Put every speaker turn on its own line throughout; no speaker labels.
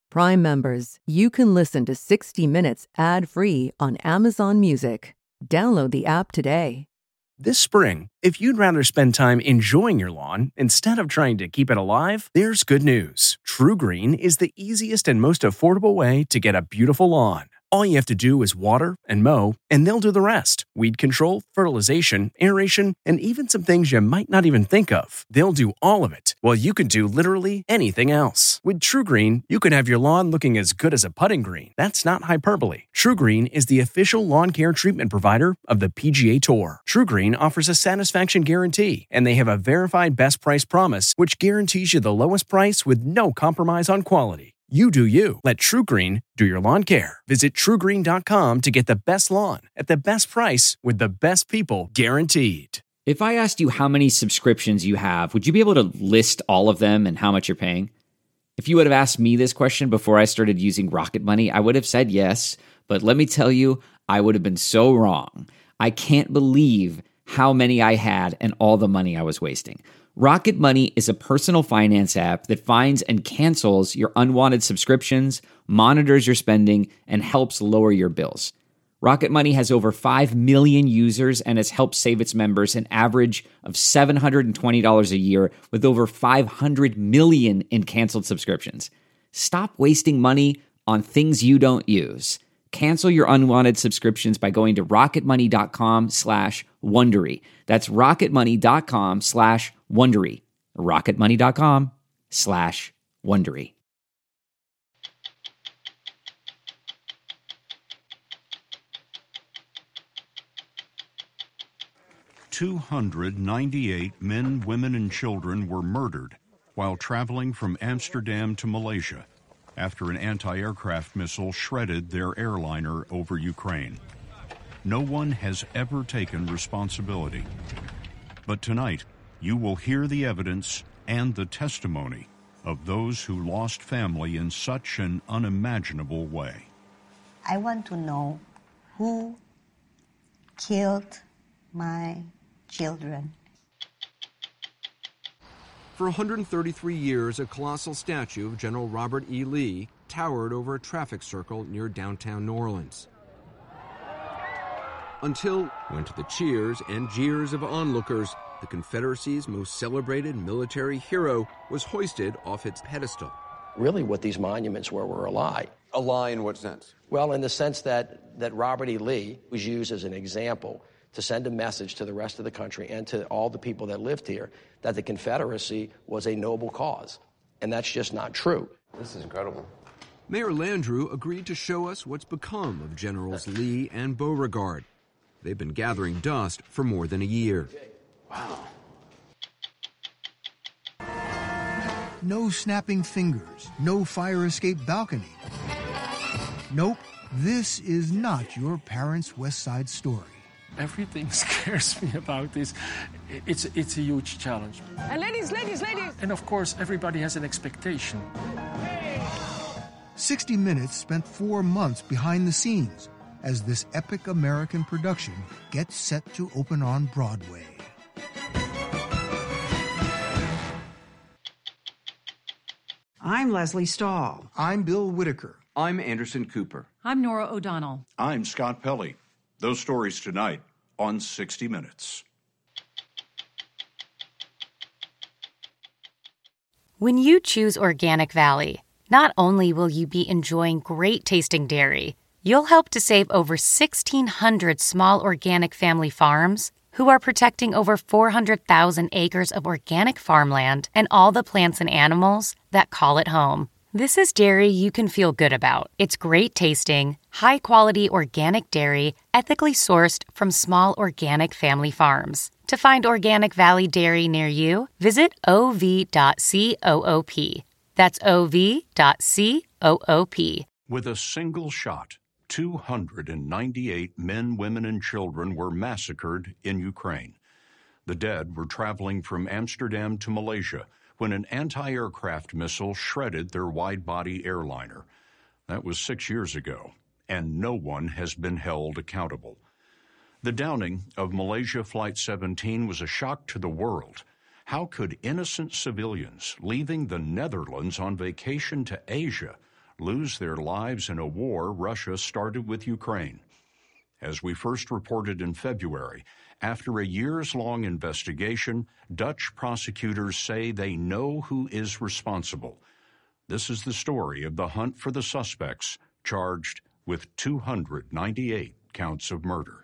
Prime members, you can listen to 60 Minutes ad-free on Amazon Music. Download the app today.
This spring, if you'd rather spend time enjoying your lawn instead of trying to keep it alive, there's good news. TruGreen is the easiest and most affordable way to get a beautiful lawn. All you have to do is water and mow, and they'll do the rest. Weed control, fertilization, aeration, and even some things you might not even think of. They'll do all of it, while you can do literally anything else. With TruGreen, you can have your lawn looking as good as a putting green. That's not hyperbole. TruGreen is the official lawn care treatment provider of the PGA Tour. TruGreen offers a satisfaction guarantee, and they have a verified best price promise, which guarantees you the lowest price with no compromise on quality. You do you. Let TruGreen do your lawn care. Visit TruGreen.com to get the best lawn at the best price with the best people guaranteed.
If I asked you how many subscriptions you have, would you be able to list all of them and how much you're paying? If you would have asked me this question before I started using Rocket Money, I would have said yes. But let me tell you, I would have been so wrong. I can't believe how many I had and all the money I was wasting. Rocket Money is a personal finance app that finds and cancels your unwanted subscriptions, monitors your spending, and helps lower your bills. Rocket Money has over 5 million users and has helped save its members an average of $720 a year with over 500 million in canceled subscriptions. Stop wasting money on things you don't use. Cancel your unwanted subscriptions by going to rocketmoney.com/Wondery. That's rocketmoney.com/Wondery. rocketmoney.com/Wondery.
"298 men, women, and children were murdered while traveling from Amsterdam to Malaysia after an anti-aircraft missile shredded their airliner over Ukraine. No one has ever taken responsibility. But tonight, you will hear the evidence and the testimony of those who lost family in such an unimaginable way.
I want to know who killed my children.
For 133 years, a colossal statue of General Robert E. Lee towered over a traffic circle near downtown New Orleans. Until, when to the cheers and jeers of onlookers, the Confederacy's most celebrated military hero was hoisted off its pedestal.
Really what these monuments were a lie.
A lie in what sense?
Well, in the sense that Robert E. Lee was used as an example to send a message to the rest of the country and to all the people that lived here that the Confederacy was a noble cause. And that's just not true.
This is incredible.
Mayor Landrieu agreed to show us what's become of Generals Lee and Beauregard. They've been gathering dust for more than a year.
Wow.
No snapping fingers, no fire escape balcony. Nope, this is not your parents' West Side Story.
Everything scares me about this. It's a huge challenge.
And ladies.
And of course, everybody has an expectation.
60 Minutes spent 4 months behind the scenes as this epic American production gets set to open on Broadway.
I'm Leslie Stahl.
I'm Bill Whitaker.
I'm Anderson Cooper.
I'm Nora O'Donnell.
I'm Scott Pelley. Those stories tonight on 60 Minutes.
When you choose Organic Valley, not only will you be enjoying great tasting dairy, you'll help to save over 1,600 small organic family farms who are protecting over 400,000 acres of organic farmland and all the plants and animals that call it home. This is dairy you can feel good about. It's great tasting, high-quality organic dairy, ethically sourced from small organic family farms. To find Organic Valley Dairy near you, visit ov.coop. That's ov.coop.
With a single shot, 298 men, women, and children were massacred in Ukraine. The dead were traveling from Amsterdam to Malaysia when an anti-aircraft missile shredded their wide-body airliner. That was 6 years ago, and no one has been held accountable. The downing of Malaysia Flight 17 was a shock to the world. How could innocent civilians leaving the Netherlands on vacation to Asia lose their lives in a war Russia started with Ukraine. As we first reported in February, after a years-long investigation, Dutch prosecutors say they know who is responsible. This is the story of the hunt for the suspects charged with 298 counts of murder.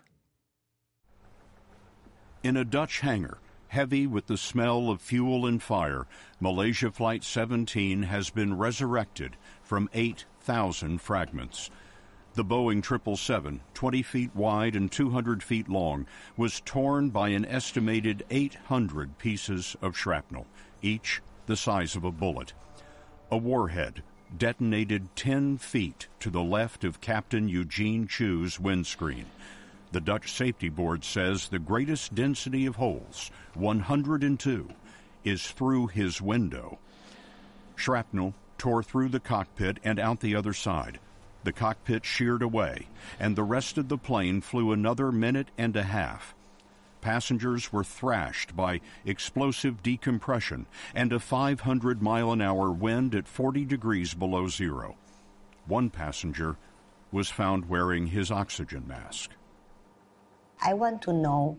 In a Dutch hangar, heavy with the smell of fuel and fire, Malaysia Flight 17 has been resurrected from 8,000 fragments. The Boeing 777, 20 feet wide and 200 feet long, was torn by an estimated 800 pieces of shrapnel, each the size of a bullet. A warhead detonated 10 feet to the left of Captain Eugene Chu's windscreen. The Dutch Safety Board says the greatest density of holes, 102, is through his window. Shrapnel tore through the cockpit and out the other side. The cockpit sheared away, and the rest of the plane flew another minute and a half. Passengers were thrashed by explosive decompression and a 500-mile-an-hour wind at 40 degrees below zero. One passenger was found wearing his oxygen mask.
I want to know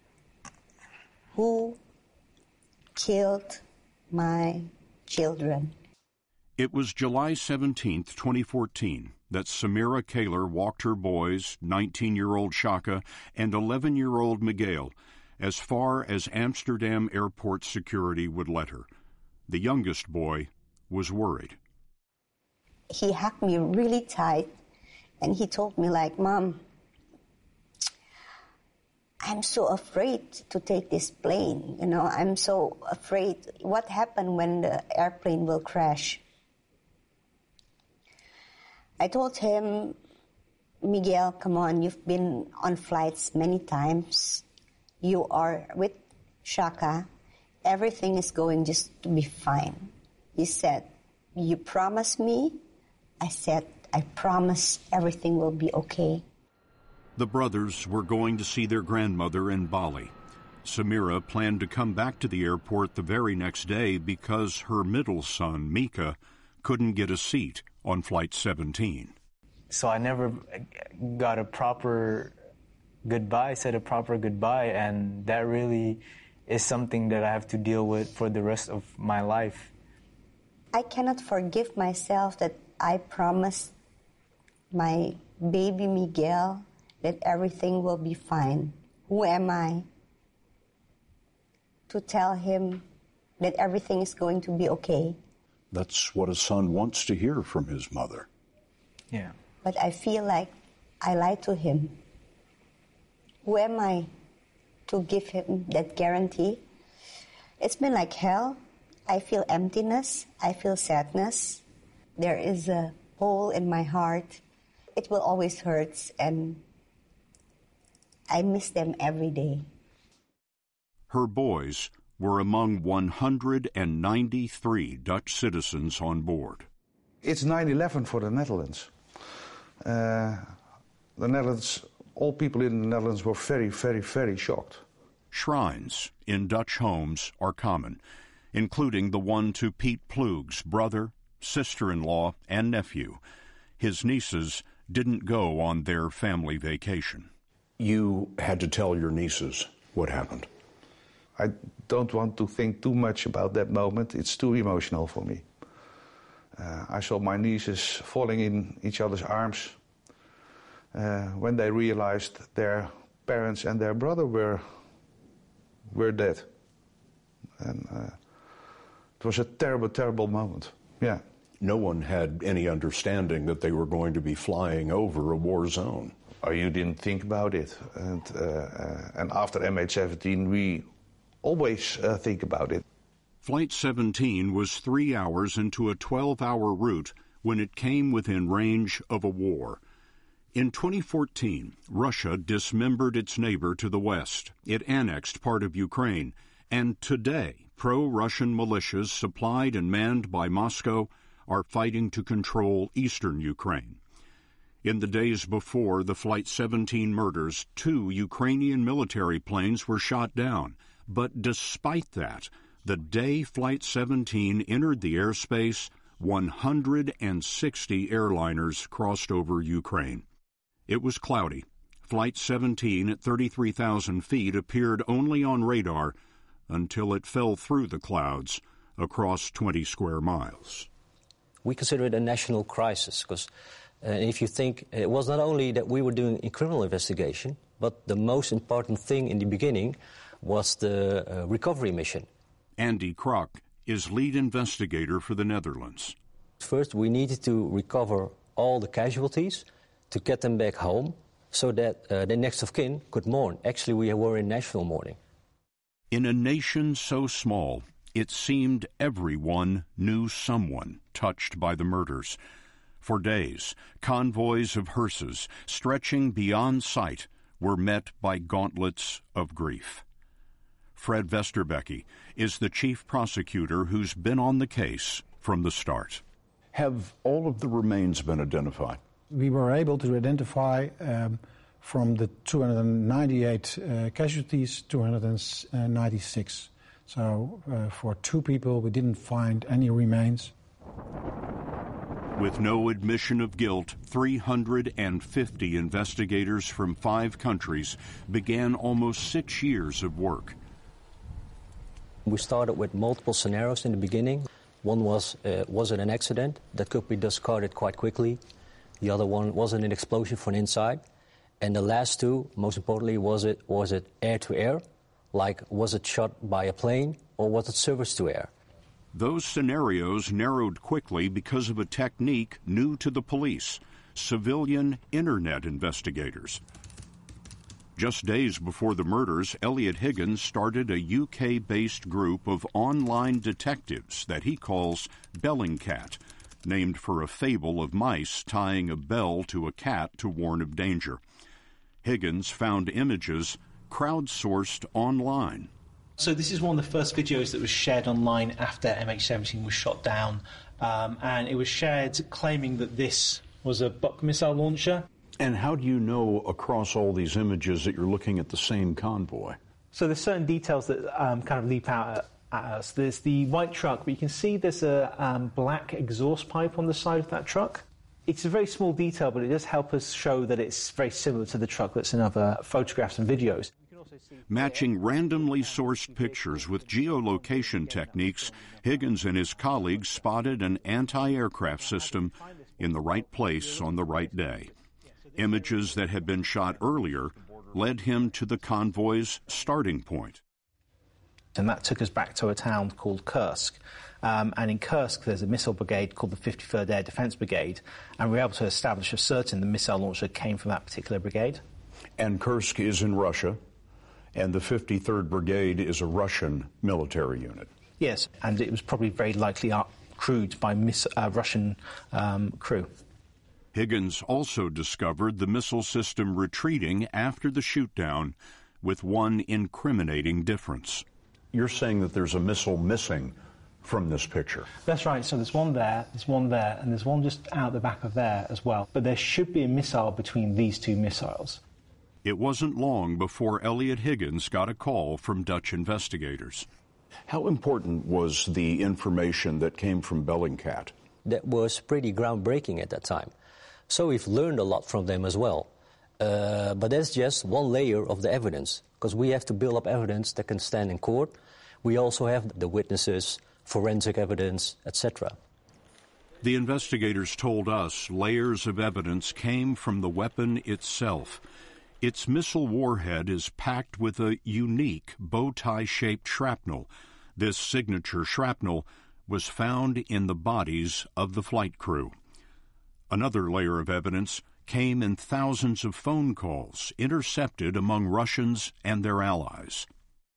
who killed my children.
It was July 17, 2014, that Samira Kaler walked her boys, 19-year-old Shaka and 11-year-old Miguel, as far as Amsterdam airport security would let her. The youngest boy was worried.
He hugged me really tight, and he told me, like, Mom, I'm so afraid to take this plane. I'm so afraid. What happened when the airplane will crash? I told him, Miguel, come on, you've been on flights many times. You are with Shaka. Everything is going just to be fine. He said, you promise me? I said, I promise everything will be okay.
The brothers were going to see their grandmother in Bali. Samira planned to come back to the airport the very next day because her middle son, Mika, couldn't get a seat on Flight 17.
So I never got a proper goodbye, said a proper goodbye, and that really is something that I have to deal with for the rest of my life.
I cannot forgive myself that I promised my baby Miguel that everything will be fine. Who am I to tell him that everything is going to be okay?
That's what a son wants to hear from his mother.
Yeah.
But I feel like I lied to him. Who am I to give him that guarantee? It's been like hell. I feel emptiness. I feel sadness. There is a hole in my heart. It will always hurt, and I miss them every day.
Her boys were among 193 Dutch citizens on board.
It's 9/11 for the Netherlands. All people in the Netherlands were very, very, very shocked.
Shrines in Dutch homes are common, including the one to Piet Ploeg's brother, sister-in-law, and nephew. His nieces didn't go on their family vacation.
You had to tell your nieces what happened.
I don't want to think too much about that moment. It's too emotional for me. I saw my nieces falling in each other's arms when they realized their parents and their brother were dead. And it was a terrible, terrible moment. Yeah.
No one had any understanding that they were going to be flying over a war zone.
Oh, you didn't think about it. And after MH17, we always think about it.
Flight 17 was 3 hours into a 12-hour route when it came within range of a war. In 2014, Russia dismembered its neighbor to the west. It annexed part of Ukraine. And today, pro-Russian militias supplied and manned by Moscow are fighting to control eastern Ukraine. In the days before the Flight 17 murders, 2 Ukrainian military planes were shot down. But despite that, the day Flight 17 entered the airspace, 160 airliners crossed over Ukraine. It was cloudy. Flight 17 at 33,000 feet appeared only on radar until it fell through the clouds across 20 square miles.
We consider it a national crisis because if you think, it was not only that we were doing a criminal investigation, but the most important thing in the beginning was the recovery mission.
Andy Krok is lead investigator for the Netherlands.
First, we needed to recover all the casualties to get them back home so that the next of kin could mourn. Actually, we were in national mourning.
In a nation so small, it seemed everyone knew someone touched by the murders. For days, convoys of hearses stretching beyond sight were met by gauntlets of grief. Fred Vesterbeke is the chief prosecutor who's been on the case from the start.
Have all of the remains been identified?
We were able to identify from the 298 casualties, 296. So for 2 people, we didn't find any remains.
With no admission of guilt, 350 investigators from 5 countries began almost 6 years of work.
We started with multiple scenarios in the beginning. One was it an accident that could be discarded quite quickly? The other one, was it an explosion from inside? And the last 2, most importantly, was it air-to-air? Like, was it shot by a plane or was it surface-to-air?
Those scenarios narrowed quickly because of a technique new to the police, civilian internet investigators. Just days before the murders, Elliot Higgins started a UK-based group of online detectives that he calls Bellingcat, named for a fable of mice tying a bell to a cat to warn of danger. Higgins found images crowdsourced online.
So this is one of the first videos that was shared online after MH17 was shot down, and it was shared claiming that this was a Buk missile launcher.
And how do you know across all these images that you're looking at the same convoy?
So there's certain details that kind of leap out at us. There's the white truck, but you can see there's a black exhaust pipe on the side of that truck. It's a very small detail, but it does help us show that it's very similar to the truck that's in other photographs and videos.
Matching randomly sourced pictures with geolocation techniques, Higgins and his colleagues spotted an anti-aircraft system in the right place on the right day. Images that had been shot earlier led him to the convoy's starting point.
And that took us back to a town called Kursk. And in Kursk, there's a missile brigade called the 53rd Air Defense Brigade, and we were able to establish a certain the missile launcher came from that particular brigade.
And Kursk is in Russia, and the 53rd Brigade is a Russian military unit.
Yes, and it was probably very likely crewed by Russian crew.
Higgins also discovered the missile system retreating after the shootdown with one incriminating difference.
You're saying that there's a missile missing from this picture.
That's right. So there's one there, and there's one just out the back of there as well. But there should be a missile between these 2 missiles.
It wasn't long before Elliot Higgins got a call from Dutch investigators.
How important was the information that came from Bellingcat?
That was pretty groundbreaking at that time. So we've learned a lot from them as well. But that's just one layer of the evidence, because we have to build up evidence that can stand in court. We also have the witnesses, forensic evidence, etc.
The investigators told us layers of evidence came from the weapon itself. Its missile warhead is packed with a unique bow-tie-shaped shrapnel. This signature shrapnel was found in the bodies of the flight crew. Another layer of evidence came in thousands of phone calls intercepted among Russians and their allies.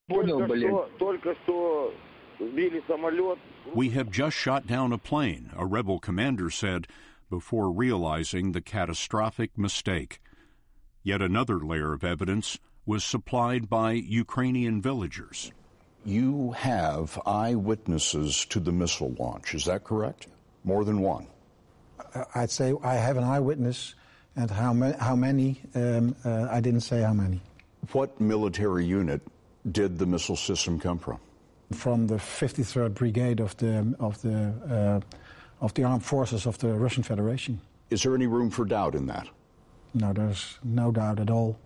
We have just shot down a plane, a rebel commander said, before realizing the catastrophic mistake. Yet another layer of evidence was supplied by Ukrainian villagers.
You have eyewitnesses to the missile launch, is that correct? More than one?
I'd say I have an eyewitness, and how many, I didn't say how many.
What military unit did the missile system come from?
From the 53rd Brigade of the of the armed forces of the Russian Federation.
Is there any room for doubt in that?
No, there's no doubt at all.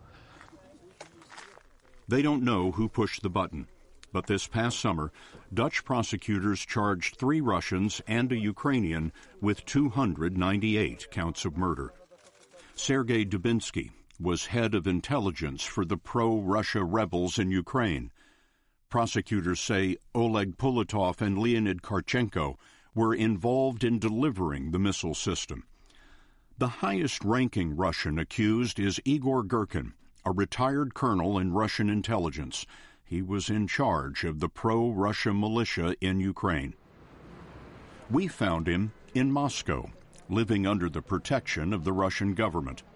They don't know who pushed the button, but this past summer, Dutch prosecutors charged 3 Russians and a Ukrainian with 298 counts of murder. Sergei Dubinsky was head of intelligence for the pro-Russia rebels in Ukraine. Prosecutors say Oleg Pulatov and Leonid Karchenko were involved in delivering the missile system. The highest-ranking Russian accused is Igor Girkin, a retired colonel in Russian intelligence. He was in charge of the pro-Russia militia in Ukraine. We found him in Moscow, living under the protection of the Russian government.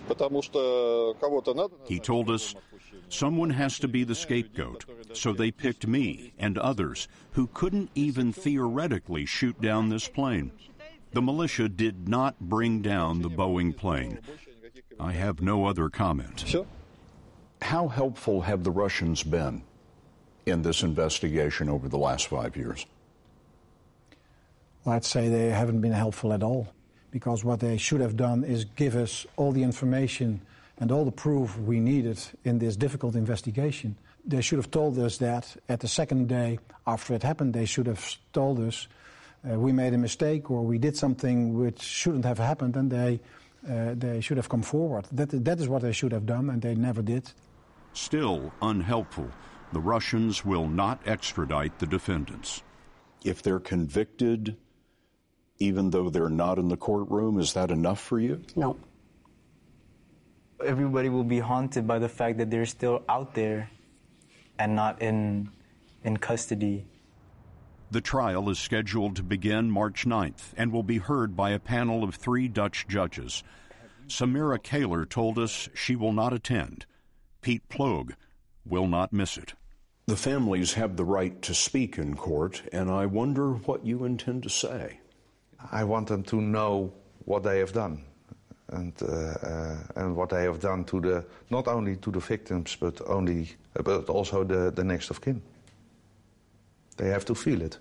He told us, someone has to be the scapegoat, so they picked me and others who couldn't even theoretically shoot down this plane. The militia did not bring down the Boeing plane. I have no other comment.
How helpful have the Russians been in this investigation over the last 5 years?
Well, I'd say they haven't been helpful at all, because what they should have done is give us all the information and all the proof we needed in this difficult investigation. They should have told us that at the second day after it happened. They should have told us we made a mistake or we did something which shouldn't have happened, and they should have come forward. That is what they should have done, and they never did.
Still unhelpful, the Russians will not extradite the defendants.
If they're convicted, even though they're not in the courtroom, is that enough for you?
No.
Everybody will be haunted by the fact that they're still out there and not in custody.
The trial is scheduled to begin March 9th and will be heard by a panel of 3 Dutch judges. Samira Kaler told us she will not attend. Piet Ploeg will not miss it.
The families have the right to speak in court, and I wonder what you intend to say.
I want them to know what they have done, and what they have done to not only to the victims, but also the next of kin. They have to feel it.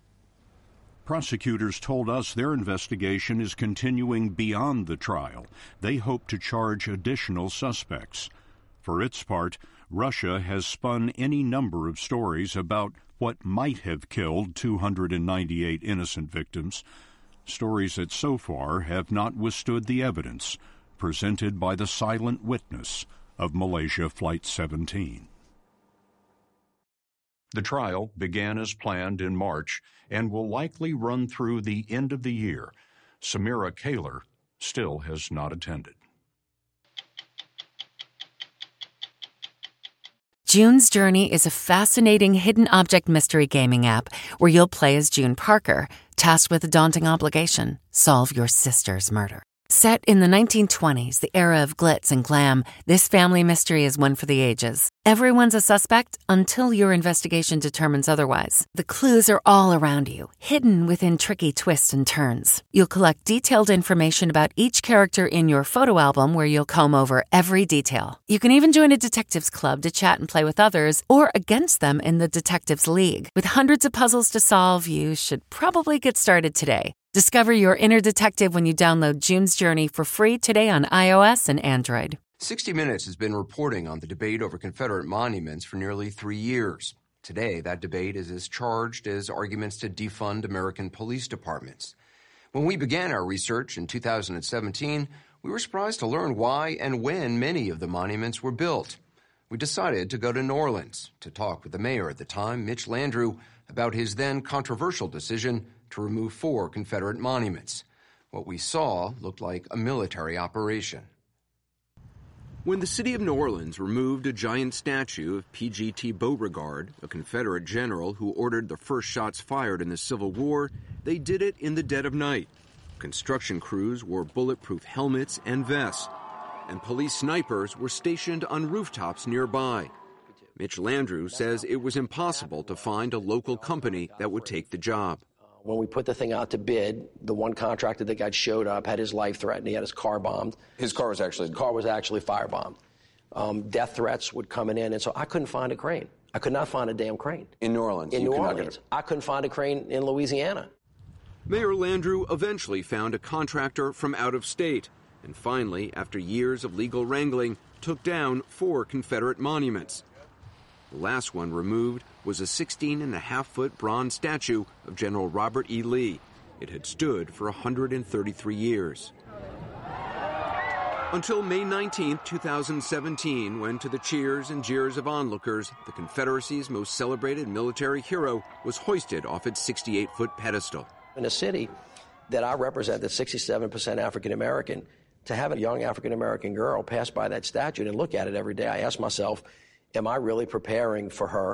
Prosecutors told us their investigation is continuing beyond the trial. They hope to charge additional suspects. For its part, Russia has spun any number of stories about what might have killed 298 innocent victims, stories that so far have not withstood the evidence presented by the silent witness of Malaysia Flight 17. The trial began as planned in March and will likely run through the end of the year. Samira Kaler still has not attended.
June's Journey is a fascinating hidden object mystery gaming app where you'll play as June Parker, tasked with a daunting obligation: solve your sister's murder. Set in the 1920s, the era of glitz and glam, this family mystery is one for the ages. Everyone's a suspect until your investigation determines otherwise. The clues are all around you, hidden within tricky twists and turns. You'll collect detailed information about each character in your photo album, where you'll comb over every detail. You can even join a detectives club to chat and play with others, or against them in the Detectives League. With hundreds of puzzles to solve, you should probably get started today. Discover your inner detective when you download June's Journey for free today on iOS and Android.
60 Minutes has been reporting on the debate over Confederate monuments for nearly 3 years. Today, that debate is as charged as arguments to defund American police departments. When we began our research in 2017, we were surprised to learn why and when many of the monuments were built. We decided to go to New Orleans to talk with the mayor at the time, Mitch Landrieu, about his then controversial decision to remove 4 Confederate monuments. What we saw looked like a military operation. When the city of New Orleans removed a giant statue of P.G.T. Beauregard, a Confederate general who ordered the first shots fired in the Civil War, they did it in the dead of night. Construction crews wore bulletproof helmets and vests, and police snipers were stationed on rooftops nearby. Mitch Landrieu says it was impossible to find a local company that would take the job.
When we put the thing out to bid, the one contractor that got showed up had his life threatened. He had his car bombed. His car was actually firebombed. Death threats would come in, and so I couldn't find a crane. I could not find a damn crane.
In New Orleans?
In New Orleans. I couldn't find a crane in Louisiana.
Mayor Landrieu eventually found a contractor from out of state, and finally, after years of legal wrangling, took down 4 Confederate monuments. The last one removed was a 16.5-foot bronze statue of General Robert E. Lee. It had stood for 133 years. Until May 19, 2017, when to the cheers and jeers of onlookers, the Confederacy's most celebrated military hero was hoisted off its 68-foot pedestal.
In a city that I represent that's 67% African American, to have a young African American girl pass by that statue and look at it every day, I ask myself, am I really preparing for her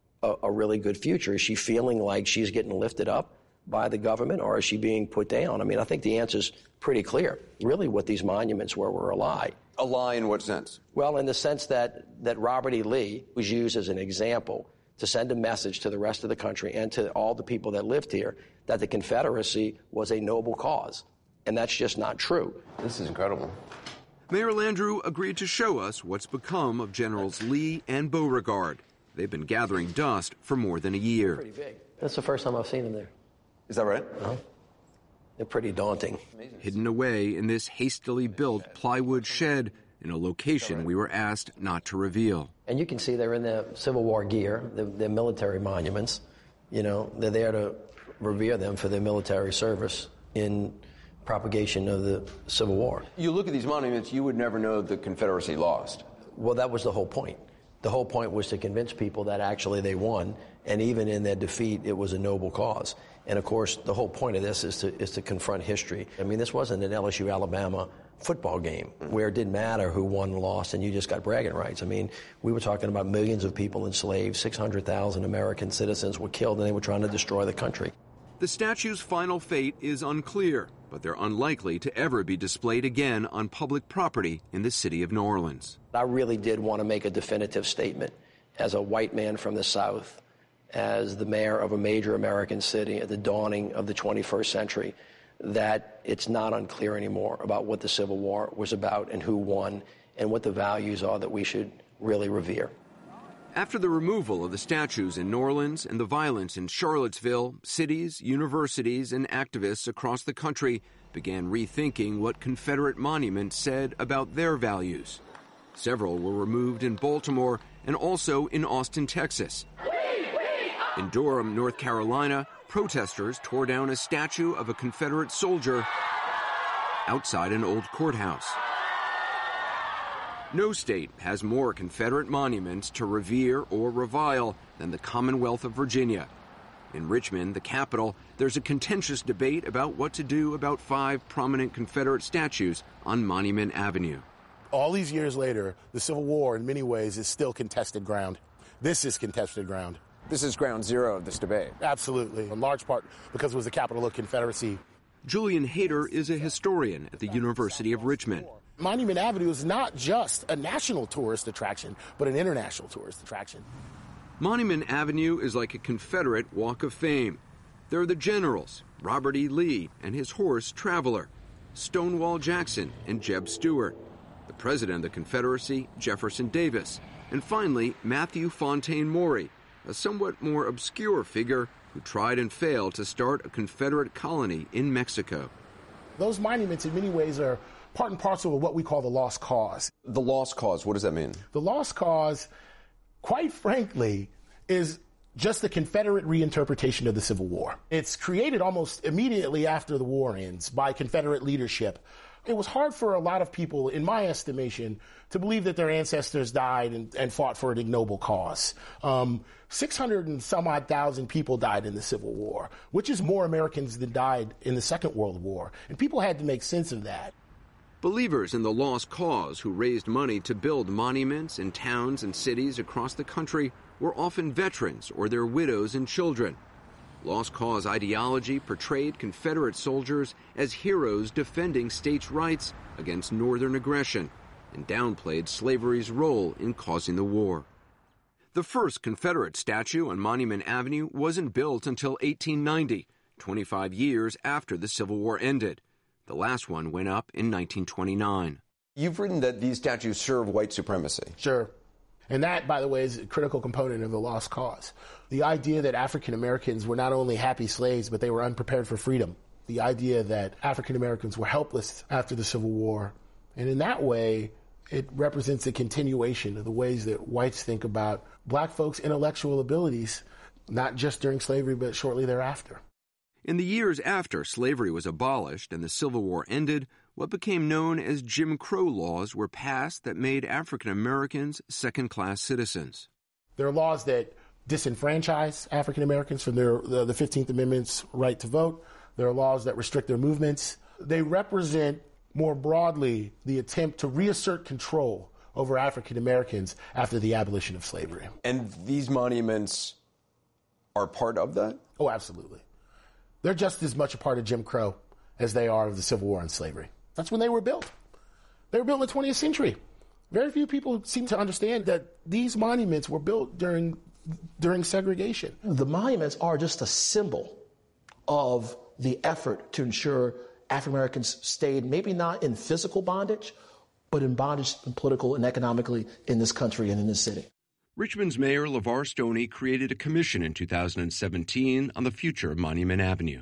a really good future? Is she feeling like she's getting lifted up by the government, or is she being put down? I mean, I think the answer's pretty clear. Really what these monuments were a lie.
A lie in what sense?
Well, in the sense that Robert E. Lee was used as an example to send a message to the rest of the country and to all the people that lived here that the Confederacy was a noble cause. And that's just not true.
This is incredible.
Mayor Landrieu agreed to show us what's become of Generals Lee and Beauregard. They've been gathering dust for more than a year.
Pretty big. That's the first time I've seen them there.
Is that right?
They're pretty daunting.
Hidden away in this hastily built plywood shed in a location we were asked not to reveal.
And you can see they're in their Civil War gear, their military monuments. You know, they're there to revere them for their military service in propagation of the Civil War.
You look at these monuments, you would never know the Confederacy lost.
Well, that was the whole point. The whole point was to convince people that actually they won, and even in their defeat, it was a noble cause. And of course, the whole point of this is to confront history. I mean, this wasn't an LSU Alabama football game where it didn't matter who won and lost and you just got bragging rights. I mean, we were talking about millions of people enslaved, 600,000 American citizens were killed, and they were trying to destroy the country.
The statue's final fate is unclear, but they're unlikely to ever be displayed again on public property in the city of New Orleans.
I really did want to make a definitive statement as a white man from the South, as the mayor of a major American city at the dawning of the 21st century, that it's not unclear anymore about what the Civil War was about and who won and what the values are that we should really revere.
After the removal of the statues in New Orleans and the violence in Charlottesville, cities, universities, and activists across the country began rethinking what Confederate monuments said about their values. Several were removed in Baltimore and also in Austin, Texas. In Durham, North Carolina, protesters tore down a statue of a Confederate soldier outside an old courthouse. No state has more Confederate monuments to revere or revile than the Commonwealth of Virginia. In Richmond, the capital, there's a contentious debate about what to do about 5 prominent Confederate statues on Monument Avenue.
All these years later, the Civil War, in many ways, is still contested ground. This is contested ground.
This is ground zero of this debate.
Absolutely, in large part because it was the capital of Confederacy.
Julian Hayter is a historian at the University of Richmond.
Monument Avenue is not just a national tourist attraction, but an international tourist attraction.
Monument Avenue is like a Confederate Walk of Fame. There are the generals, Robert E. Lee and his horse Traveler, Stonewall Jackson and Jeb Stuart, the president of the Confederacy, Jefferson Davis, and finally Matthew Fontaine Maury, a somewhat more obscure figure who tried and failed to start a Confederate colony in Mexico.
Those monuments in many ways are part and parcel of what we call the lost cause.
The lost cause, what does that mean?
The lost cause, quite frankly, is just the Confederate reinterpretation of the Civil War. It's created almost immediately after the war ends by Confederate leadership. It was hard for a lot of people, in my estimation, to believe that their ancestors died and fought for an ignoble cause. 600 and some odd thousand people died in the Civil War, which is more Americans than died in the Second World War. And people had to make sense of that.
Believers in the lost cause who raised money to build monuments in towns and cities across the country were often veterans or their widows and children. Lost cause ideology portrayed Confederate soldiers as heroes defending states' rights against Northern aggression and downplayed slavery's role in causing the war. The first Confederate statue on Monument Avenue wasn't built until 1890, 25 years after the Civil War ended. The last one went up in 1929.
You've written that these statues serve white supremacy.
Sure. And that, by the way, is a critical component of the lost cause. The idea that African Americans were not only happy slaves, but they were unprepared for freedom. The idea that African Americans were helpless after the Civil War. And in that way, it represents a continuation of the ways that whites think about black folks' intellectual abilities, not just during slavery, but shortly thereafter.
In the years after slavery was abolished and the Civil War ended, what became known as Jim Crow laws were passed that made African Americans second-class citizens.
There are laws that disenfranchise African Americans from the 15th Amendment's right to vote. There are laws that restrict their movements. They represent, more broadly, the attempt to reassert control over African Americans after the abolition of slavery.
And these monuments are part of that?
Oh, absolutely. They're just as much a part of Jim Crow as they are of the Civil War and slavery. That's when they were built. They were built in the 20th century. Very few people seem to understand that these monuments were built during segregation.
The monuments are just a symbol of the effort to ensure African Americans stayed maybe not in physical bondage, but in bondage political and economically in this country and in this city.
Richmond's Mayor LeVar Stoney created a commission in 2017 on the future of Monument Avenue.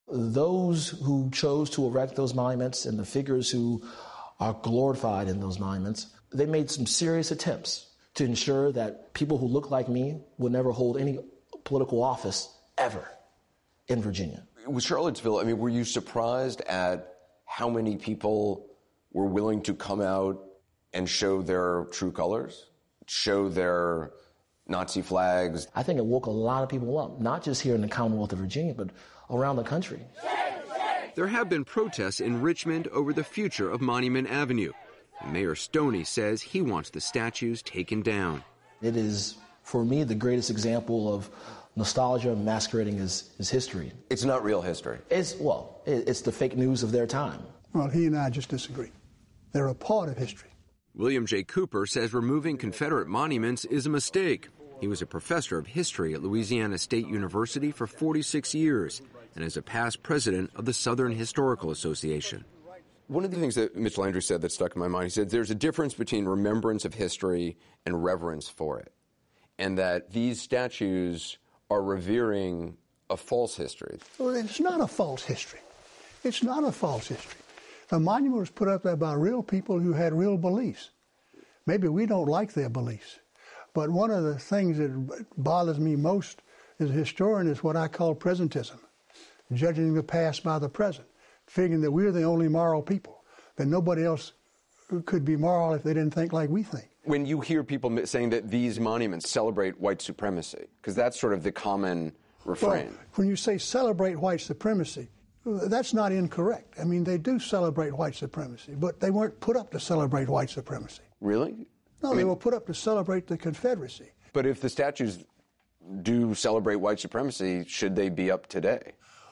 Those who chose to erect those monuments and the figures who are glorified in those monuments, they made some serious attempts to ensure that people who look like me would never hold any political office ever in Virginia.
With Charlottesville, I mean, were you surprised at how many people were willing to come out and show their true colors, show their Nazi flags?
I think it woke a lot of people up, not just here in the Commonwealth of Virginia, but around the country.
There have been protests in Richmond over the future of Monument Avenue. And Mayor Stoney says he wants the statues taken down.
It is, for me, the greatest example of nostalgia masquerading as history.
It's not real history.
It's the fake news of their time.
Well, he and I just disagree. They're a part of history.
William J. Cooper says removing Confederate monuments is a mistake. He was a professor of history at Louisiana State University for 46 years and is a past president of the Southern Historical Association.
One of the things that Mitch Landrieu said that stuck in my mind, he said there's a difference between remembrance of history and reverence for it, and that these statues are revering a false history.
Well, it's not a false history. It's not a false history. A monument was put up there by real people who had real beliefs. Maybe we don't like their beliefs, but one of the things that bothers me most as a historian is what I call presentism, judging the past by the present, figuring that we're the only moral people, that nobody else could be moral if they didn't think like we think.
When you hear people saying that these monuments celebrate white supremacy, because that's sort of the common refrain.
Well, when you say celebrate white supremacy, that's not incorrect. I mean, they do celebrate white supremacy, but they weren't put up to celebrate white supremacy.
Really?
No, they were put up to celebrate the Confederacy.
But if the statues do celebrate white supremacy, should they be up today?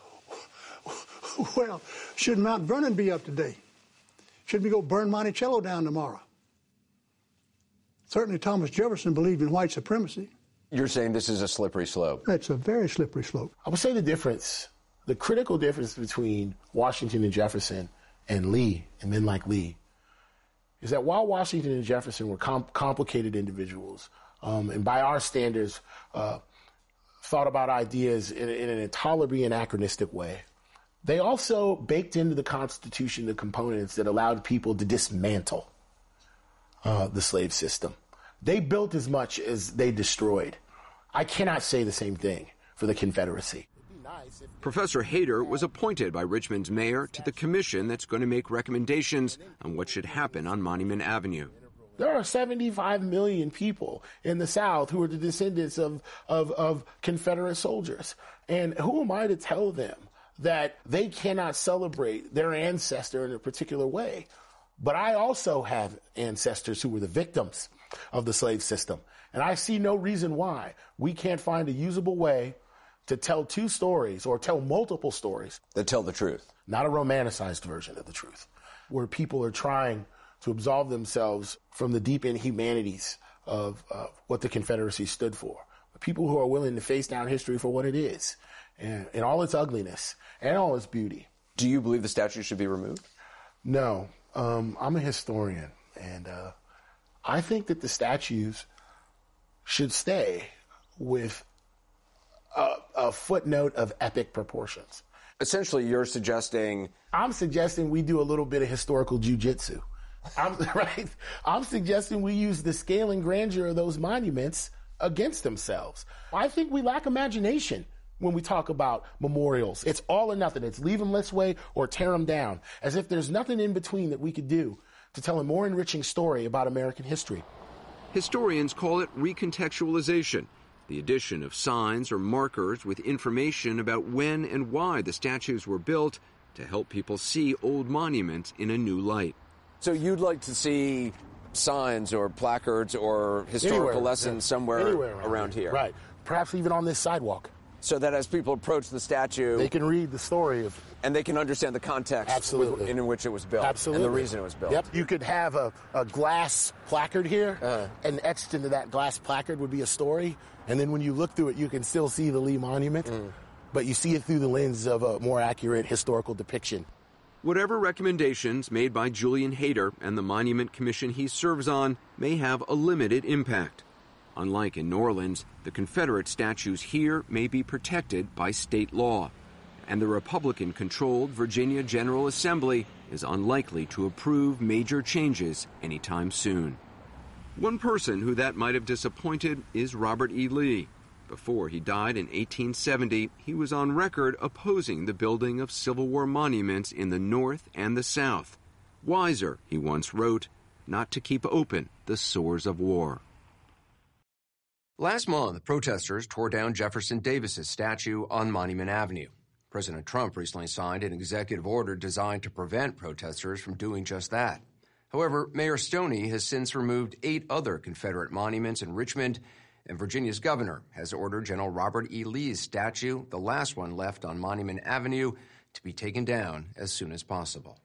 Well, should Mount Vernon be up today? Should we go burn Monticello down tomorrow? Certainly Thomas Jefferson believed in white supremacy.
You're saying this is a slippery slope?
That's a very slippery slope.
I would say the critical difference between Washington and Jefferson and Lee, and men like Lee, is that while Washington and Jefferson were complicated individuals, and by our standards, thought about ideas in an intolerably anachronistic way, they also baked into the Constitution the components that allowed people to dismantle the slave system. They built as much as they destroyed. I cannot say the same thing for the Confederacy.
Professor Hayter was appointed by Richmond's mayor to the commission that's going to make recommendations on what should happen on Monument Avenue.
There are 75 million people in the South who are the descendants of Confederate soldiers. And who am I to tell them that they cannot celebrate their ancestor in a particular way? But I also have ancestors who were the victims of the slave system. And I see no reason why we can't find a usable way to tell two stories or tell multiple stories
that tell the truth,
not a romanticized version of the truth, where people are trying to absolve themselves from the deep inhumanities of what the Confederacy stood for. People who are willing to face down history for what it is, and in all its ugliness and all its beauty.
Do you believe the statue should be removed?
No. I'm a historian, and I think that the statues should stay with a footnote of epic proportions.
Essentially, you're suggesting...
I'm suggesting we do a little bit of historical jujitsu. I'm suggesting we use the scale and grandeur of those monuments against themselves. I think we lack imagination when we talk about memorials. It's all or nothing. It's leave them this way or tear them down, as if there's nothing in between that we could do to tell a more enriching story about American history.
Historians call it recontextualization, the addition of signs or markers with information about when and why the statues were built to help people see old monuments in a new light.
So you'd like to see signs or placards or historical lessons somewhere around here?
Right. Perhaps even on this sidewalk.
So that as people approach the statue...
they can read the story of...
and they can understand the context in which it was built.
Absolutely.
And the reason it was built.
Yep. You could have a glass placard here, and etched into that glass placard would be a story. And then when you look through it, you can still see the Lee Monument, but you see it through the lens of a more accurate historical depiction.
Whatever recommendations made by Julian Hayter and the Monument Commission he serves on may have a limited impact. Unlike in New Orleans, the Confederate statues here may be protected by state law, and the Republican-controlled Virginia General Assembly is unlikely to approve major changes anytime soon. One person who that might have disappointed is Robert E. Lee. Before he died in 1870, he was on record opposing the building of Civil War monuments in the North and the South. Wiser, he once wrote, not to keep open the sores of war. Last month, protesters tore down Jefferson Davis's statue on Monument Avenue. President Trump recently signed an executive order designed to prevent protesters from doing just that. However, Mayor Stoney has since removed 8 other Confederate monuments in Richmond, and Virginia's governor has ordered General Robert E. Lee's statue, the last one left on Monument Avenue, to be taken down as soon as possible.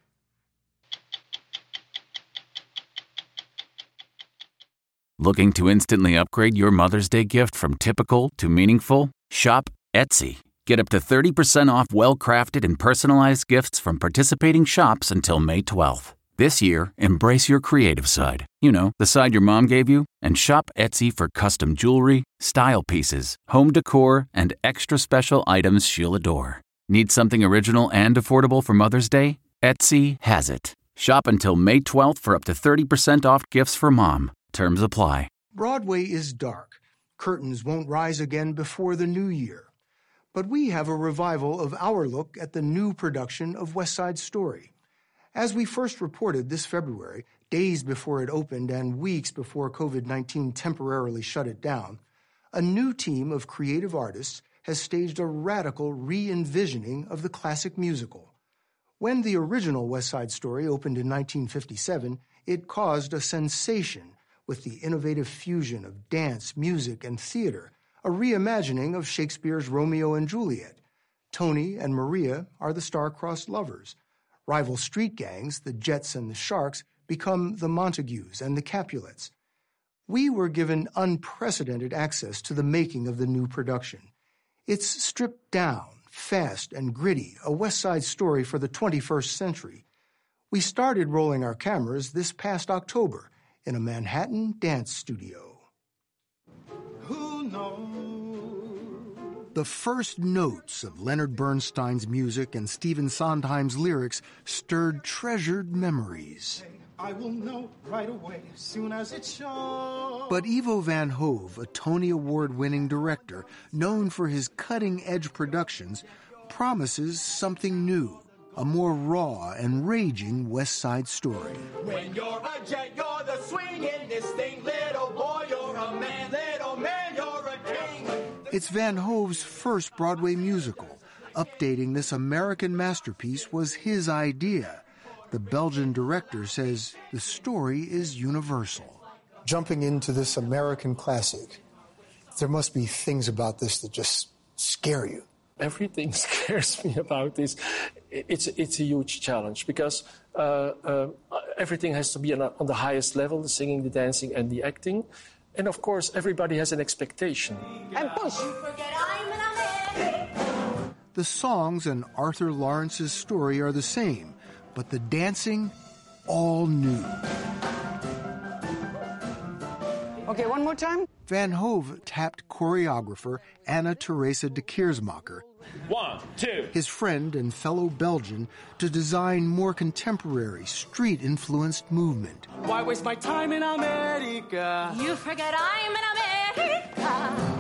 Looking to instantly upgrade your Mother's Day gift from typical to meaningful? Shop Etsy. Get up to 30% off well-crafted and personalized gifts from participating shops until May 12th. This year, embrace your creative side. You know, the side your mom gave you. And shop Etsy for custom jewelry, style pieces, home decor, and extra special items she'll adore. Need something original and affordable for Mother's Day? Etsy has it. Shop until May 12th for up to 30% off gifts for mom. Terms apply.
Broadway is dark. Curtains won't rise again before the new year. But we have a revival of our look at the new production of West Side Story. As we first reported this February, days before it opened and weeks before COVID-19 temporarily shut it down, a new team of creative artists has staged a radical re-envisioning of the classic musical. When the original West Side Story opened in 1957, it caused a sensation with the innovative fusion of dance, music, and theater, a reimagining of Shakespeare's Romeo and Juliet. Tony and Maria are the star-crossed lovers. Rival street gangs, the Jets and the Sharks, become the Montagues and the Capulets. We were given unprecedented access to the making of the new production. It's stripped down, fast and gritty, a West Side Story for the 21st century. We started rolling our cameras this past October in a Manhattan dance studio. Who knows? The first notes of Leonard Bernstein's music and Stephen Sondheim's lyrics stirred treasured memories. I will know right away as soon as it shows. But Ivo Van Hove, a Tony Award-winning director known for his cutting-edge productions, promises something new. A more raw and raging West Side Story. When you're a jet, you're the swing in this thing. Little boy, you're a man. Little man, you're a king. It's Van Hove's first Broadway musical. Updating this American masterpiece was his idea. The Belgian director says the story is universal. Jumping into this American classic, there must be things about this that just scare you.
Everything scares me about this. It's a huge challenge because everything has to be on the highest level, the singing, the dancing, and the acting. And of course, everybody has an expectation.
And push! The songs and Arthur Lawrence's story are the same, but the dancing, all new.
Okay, one more time.
Van Hove tapped choreographer Anna Teresa de Keersmacher,
1, 2.
his friend and fellow Belgian, to design more contemporary, street-influenced movement.
Why waste my time in America?
You forget I'm in America.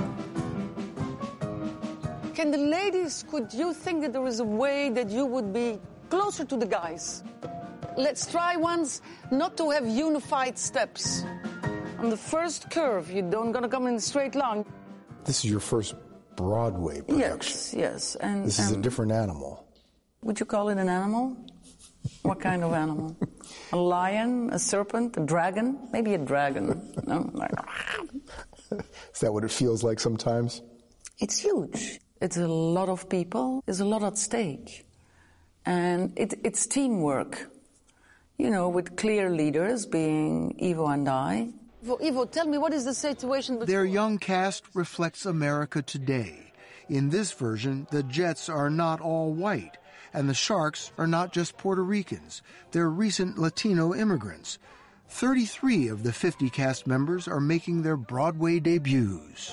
Can the ladies, could you think that there is a way that you would be closer to the guys? Let's try once not to have unified steps. On the first curve, you don't gonna come in a straight line.
This is your first Broadway production.
Yes. And
this is a different animal.
Would you call it an animal? What kind of animal? A lion, a serpent, a dragon? Maybe a dragon. No?
Is that what it feels like sometimes?
It's huge. It's a lot of people. There's a lot at stake. And it's teamwork. You know, with clear leaders being Ivo and I. Ivo, tell me, what is the situation?
Their young cast reflects America today. In this version, the Jets are not all white, and the Sharks are not just Puerto Ricans. They're recent Latino immigrants. 33 of the 50 cast members are making their Broadway debuts.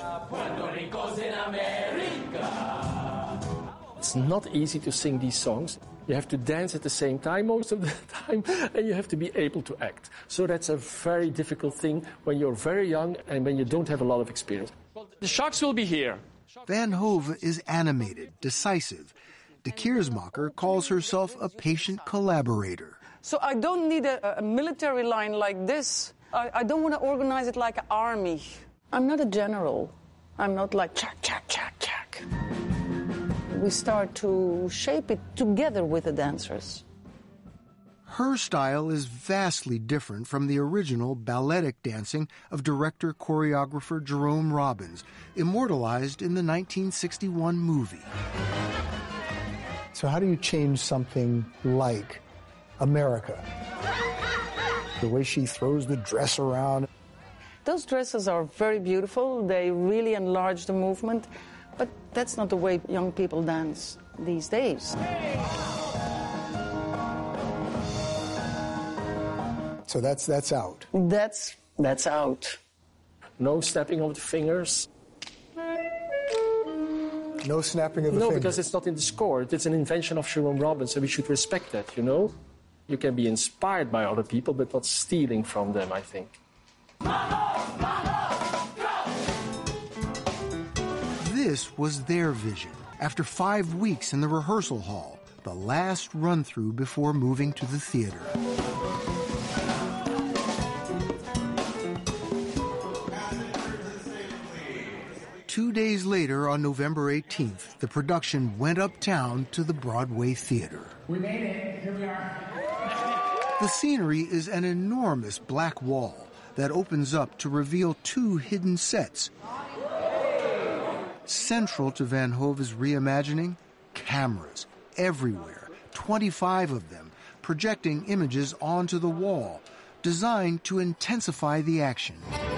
It's not easy to sing these songs. You have to dance at the same time most of the time, and you have to be able to act. So that's a very difficult thing when you're very young and when you don't have a lot of experience. The Sharks will be here.
Van Hove is animated, decisive. De Keersmacher calls herself a patient collaborator.
So I don't need a military line like this. I don't want to organize it like an army. I'm not a general. I'm not like chack, chack, chack, chack. We start to shape it together with the dancers.
Her style is vastly different from the original balletic dancing of director-choreographer Jerome Robbins, immortalized in the 1961 movie. So how do you change something like America? The way she throws the dress around.
Those dresses are very beautiful. They really enlarge the movement. But that's not the way young people dance these days.
So that's out.
That's out.
No snapping of the fingers.
No snapping of the fingers?
No, because it's not in the score. It's an invention of Jerome Robbins, and we should respect that, you know? You can be inspired by other people, but not stealing from them, I think.
This was their vision. After 5 weeks in the rehearsal hall, the last run-through before moving to the theater. Two days later, on November 18th, the production went uptown to the Broadway Theater.
We made it. Here we are.
The scenery is an enormous black wall that opens up to reveal 2 hidden sets. Central to Van Hove's reimagining, cameras everywhere, 25 of them, projecting images onto the wall, designed to intensify the action.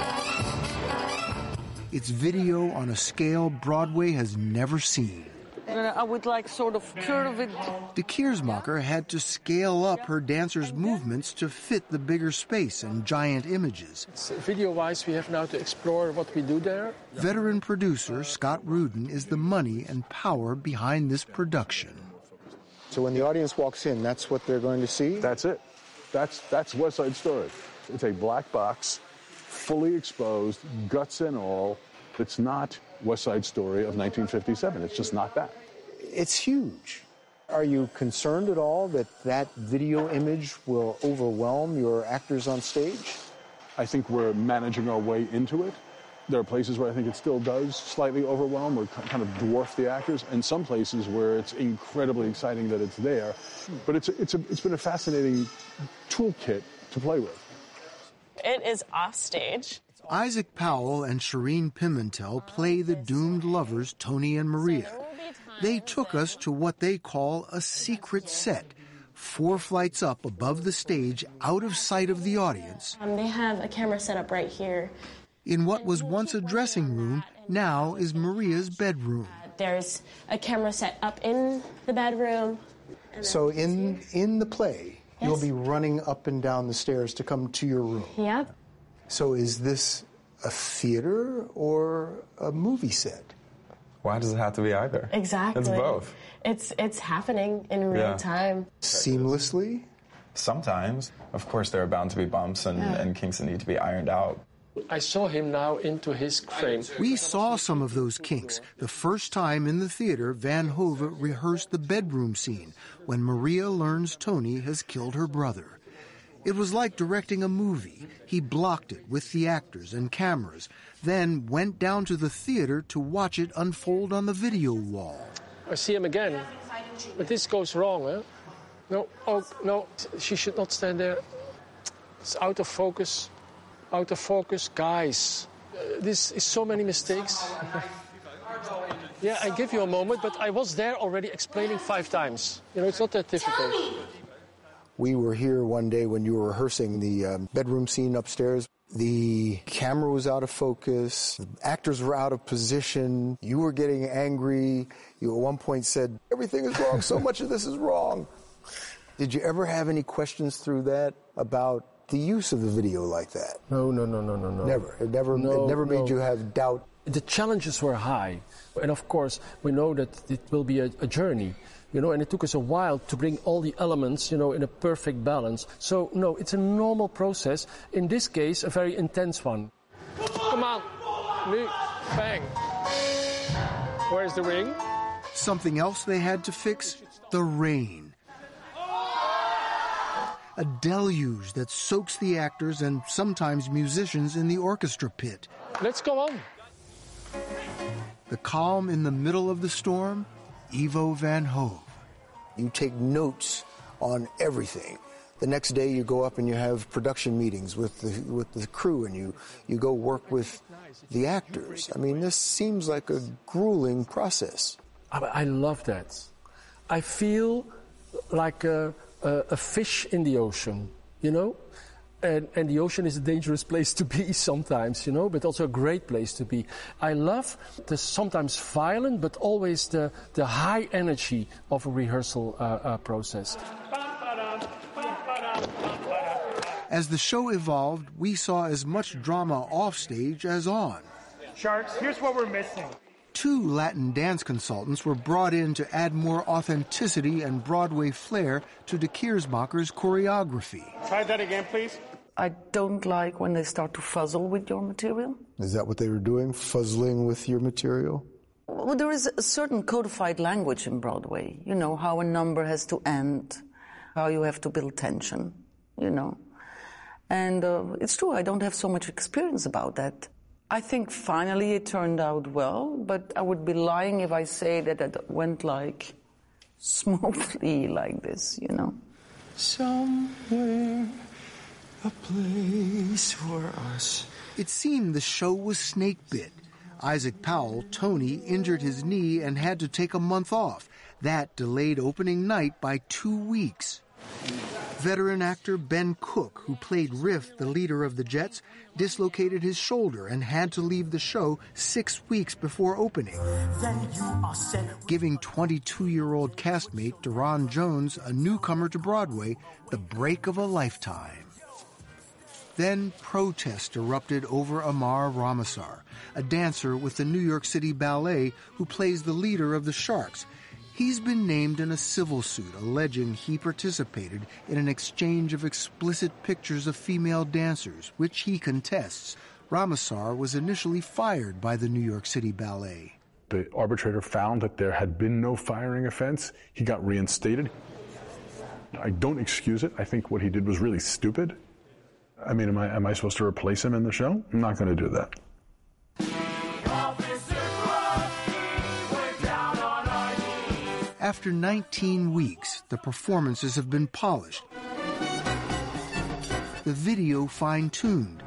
It's video on a scale Broadway has never seen.
I would like sort of curve it.
De Keersmacher had to scale up her dancers' movements to fit the bigger space and giant images.
Video-wise, we have now to explore what we do there.
Veteran producer Scott Rudin is the money and power behind this production. So when the audience walks in, that's what they're going to see?
That's it. That's West Side Story. It's a black box, fully exposed, guts and all. It's not West Side Story of 1957. It's just not that.
It's huge. Are you concerned at all that that video image will overwhelm your actors on stage?
I think we're managing our way into it. There are places where I think it still does slightly overwhelm or kind of dwarf the actors, and some places where it's incredibly exciting that it's there. But it's been a fascinating toolkit to play with.
It is offstage.
Isaac Powell and Shireen Pimentel play the doomed lovers Tony and Maria. They took us to what they call a secret set, 4 flights up above the stage, out of sight of the audience.
They have a camera set up right here.
In what was once a dressing room, now is Maria's bedroom.
There's a camera set up in the bedroom.
So in the play, you'll be running up and down the stairs to come to your room.
Yep.
So is this a theater or a movie set?
Why does it have to be either?
Exactly.
It's both.
It's happening in real time.
Seamlessly?
Sometimes. Of course, there are bound to be bumps and kinks that need to be ironed out.
I saw him now into his frame.
We saw some of those kinks the first time in the theater Van Hove rehearsed the bedroom scene when Maria learns Tony has killed her brother. It was like directing a movie. He blocked it with the actors and cameras, then went down to the theater to watch it unfold on the video wall.
I see him again, but this goes wrong, huh? No, oh, no, she should not stand there. It's out of focus. Out of focus, guys. This is so many mistakes. Yeah, I give you a moment, but I was there already explaining 5 times. You know, it's not that difficult.
We were here one day when you were rehearsing the bedroom scene upstairs. The camera was out of focus. The actors were out of position. You were getting angry. You at one point said, "Everything is wrong. So much of this is wrong." Did you ever have any questions through that about the use of the video like that?
No.
Never. It never made you have doubt.
The challenges were high. And of course, we know that it will be a journey, you know, and it took us a while to bring all the elements, you know, in a perfect balance. So, no, it's a normal process. In this case, a very intense one. Come on. Nu. Bang. Where's the ring?
Something else they had to fix? The rain. A deluge that soaks the actors and sometimes musicians in the orchestra pit.
Let's go on.
The calm in the middle of the storm, Ivo Van Hove. You take notes on everything. The next day you go up and you have production meetings with the crew and you go work with the actors. I mean, this seems like a grueling process.
I love that. I feel like a fish in the ocean, you know? And the ocean is a dangerous place to be sometimes, you know, but also a great place to be. I love the sometimes violent, but always the high energy of a rehearsal process.
As the show evolved, we saw as much drama offstage as on.
Sharks, here's what we're missing.
2 Latin dance consultants were brought in to add more authenticity and Broadway flair to De Keersmacher's choreography.
Try that again, please.
I don't like when they start to fuzzle with your material.
Is that what they were doing, fuzzling with your material?
Well, there is a certain codified language in Broadway. You know, how a number has to end, how you have to build tension, you know. And it's true, I don't have so much experience about that. I think finally it turned out well, but I would be lying if I say that it went like smoothly like this, you know.
Somewhere, a place for us.
It seemed the show was snake-bit. Isaac Powell, Tony, injured his knee and had to take a month off. That delayed opening night by 2 weeks. Veteran actor Ben Cook, who played Riff, the leader of the Jets, dislocated his shoulder and had to leave the show 6 weeks before opening, giving 22-year-old castmate Deron Jones, a newcomer to Broadway, the break of a lifetime. Then protest erupted over Amar Ramasar, a dancer with the New York City Ballet who plays the leader of the Sharks. He's been named in a civil suit alleging he participated in an exchange of explicit pictures of female dancers, which he contests. Ramasar was initially fired by the New York City Ballet.
The arbitrator found that there had been no firing offense. He got reinstated. I don't excuse it. I think what he did was really stupid. I mean, am I supposed to replace him in the show? I'm not going to do that.
After 19 weeks, the performances have been polished, the video fine-tuned,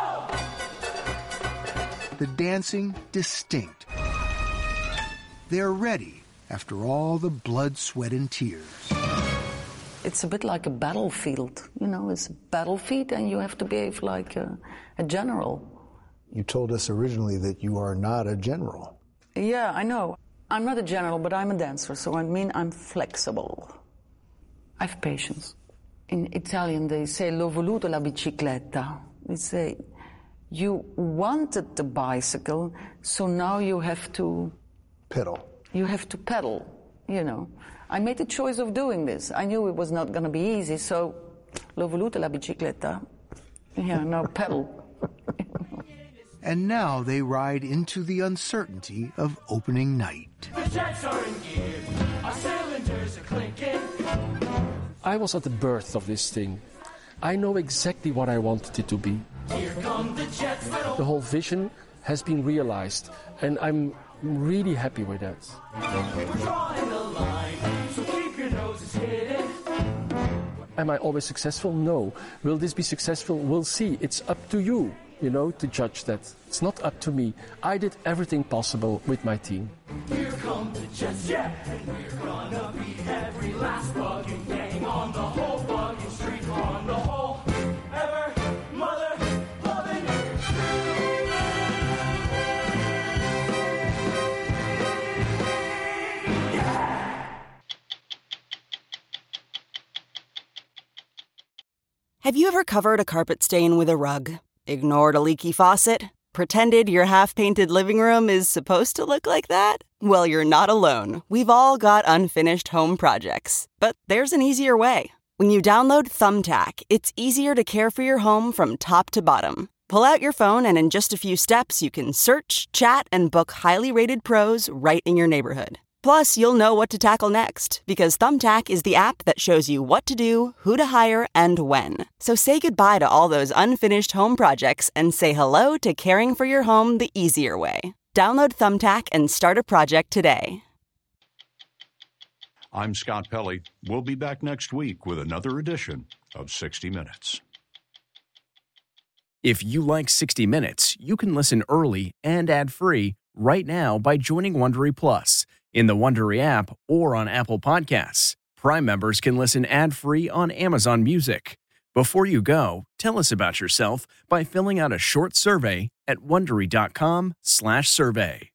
the dancing distinct. They're ready after all the blood, sweat, and tears.
It's a bit like a battlefield, you know, it's a battlefield and you have to behave like a general.
You told us originally that you are not a general.
Yeah, I know. I'm not a general, but I'm a dancer, so I mean I'm flexible. I have patience. In Italian, they say l'ho voluto la bicicletta. They say You wanted the bicycle, so now you have to
pedal.
You have to pedal, you know. I made the choice of doing this. I knew it was not going to be easy, so l'ho voluta la bicicletta. Yeah, now pedal.
And now they ride into the uncertainty of opening night.
The jets are in gear, our cylinders are clinking.
I was at the birth of this thing. I know exactly what I wanted it to be.
Here come the jets.
The whole vision has been realized, and I'm really happy with that.
We're drawing the line, so keep your noses hidden.
Am I always successful? No. Will this be successful? We'll see. It's up to you, you know, to judge that. It's not up to me. I did everything possible with my team.
Here come the jets, yeah, and we're gonna beat every last bugging gang on the whole bugging street, on the whole ever mother loving.
Have you ever covered a carpet stain with a rug? Ignored a leaky faucet? Pretended your half-painted living room is supposed to look like that? Well, you're not alone. We've all got unfinished home projects. But there's an easier way. When you download Thumbtack, it's easier to care for your home from top to bottom. Pull out your phone and in just a few steps, you can search, chat, and book highly rated pros right in your neighborhood. Plus, you'll know what to tackle next, because Thumbtack is the app that shows you what to do, who to hire, and when. So say goodbye to all those unfinished home projects and say hello to caring for your home the easier way. Download Thumbtack and start a project today.
I'm Scott Pelley. We'll be back next week with another edition of 60 Minutes.
If you like 60 Minutes, you can listen early and ad-free right now by joining Wondery Plus in the Wondery app or on Apple Podcasts. Prime members can listen ad-free on Amazon Music. Before you go, tell us about yourself by filling out a short survey at Wondery.com/survey.